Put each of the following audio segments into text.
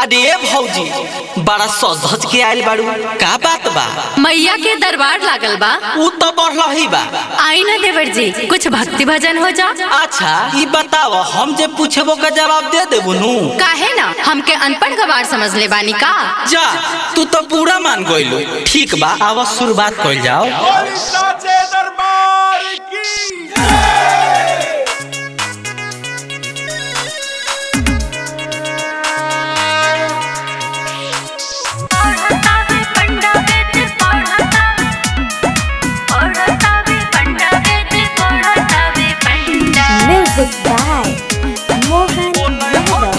अरे भौजी बड़ा सज के आयल बाड़ू, का बात बा? मैया के दरबार लागल बा। उ तो बढ़लही बा। आई ना देवर जी, कुछ भक्ति भजन हो जा। अच्छा ई बताओ, हम जे पूछबो का जवाब दे देबू नु? काहे ना, हमके अनपढ़ गवार समझ ले बानी का? जा तू तो पूरा मान गइलू। ठीक बा, आवा शुरुआत कइल जाओ। Music by Mohan Yadav.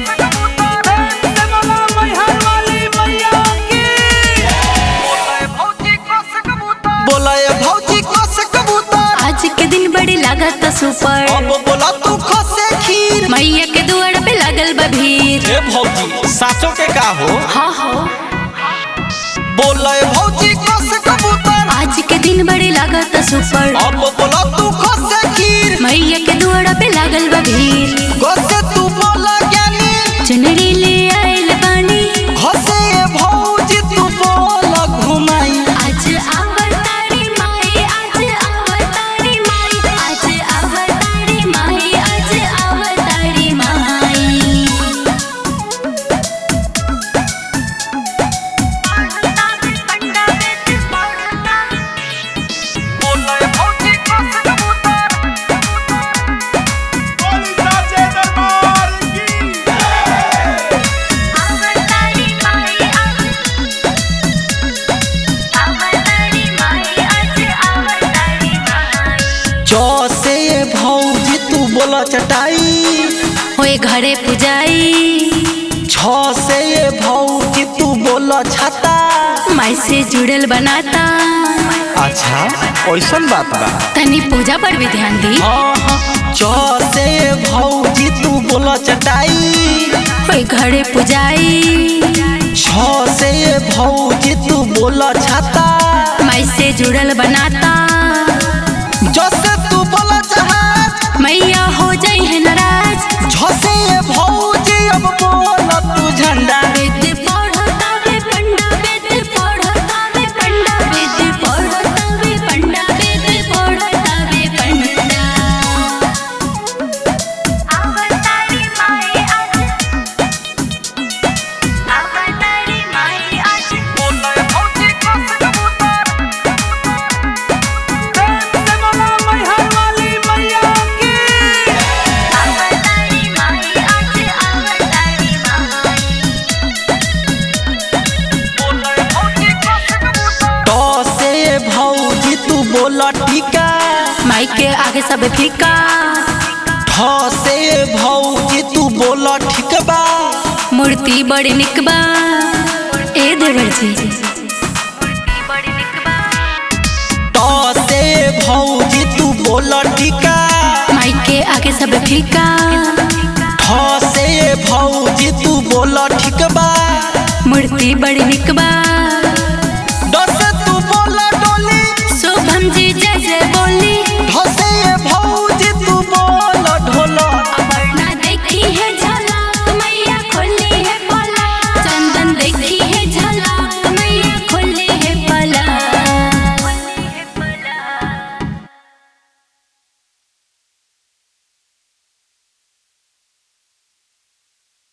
बोला ये भौजी कस कबूतर, आज के दिन बड़ी लागत सुपर। अब बोला तू खसे खीर। मैया के दुआर पे लागल बा भीड़। ए भौजी साचो के का हो? हाँ हो, बोला ये भौजी कस कबूतर, आज के दिन बड़ी लागत सुपर। अब बोला तू खसे खीर। मैया के दुआर पे लागल बा भीड़। कसे तू बोला ज्ञानी, चुनरी ले आइल बानी। खसे ये भौजी तू बोला घुमाई। आज अवतारी माई, आज अवतारी माई, आज अवतारी माई, आज अवतारी माई। जैसे ये भौजी तू बोला चटाई, होए घरे पुजाई। छ से ये भौजी तू बोला छाता। माई से जुड़ल बनाता। अच्छा ऐसन बात बा। तनी पूजा पर भी ध्यान दी। च से ये भौजी तू बोला चटाई, होए घरे पुजाई। छ से ये भौजी तू बोला छाता। माई से जुड़ल बनाता। जैसे तू बोला जहाज, मैया हो जाई है नाराज। झ से ये भौजी अब बोला तू झंडा। वेद पढ़ता वे पंडा, वेद पढ़ता वे पंडा, वेद पढ़ता वे पंडा, वेद पढ़ता वे पंडा। अवतारी माई आज, अवतारी माई आज। अवतारी माई आज, अवतारी माई। तो से ये भौजी तू बोला टीका, माई के आगे सब फीका। ठ से ये भौजी तू बोला ठिकबा। मूर्ति बड़ी निकबा। ए देवर जी, तो से ये भौजी तू बोला टीका, माई के आगे सब फीका। ठ से ये भौजी तू बोला ठिकबा। मूर्ति बड़ी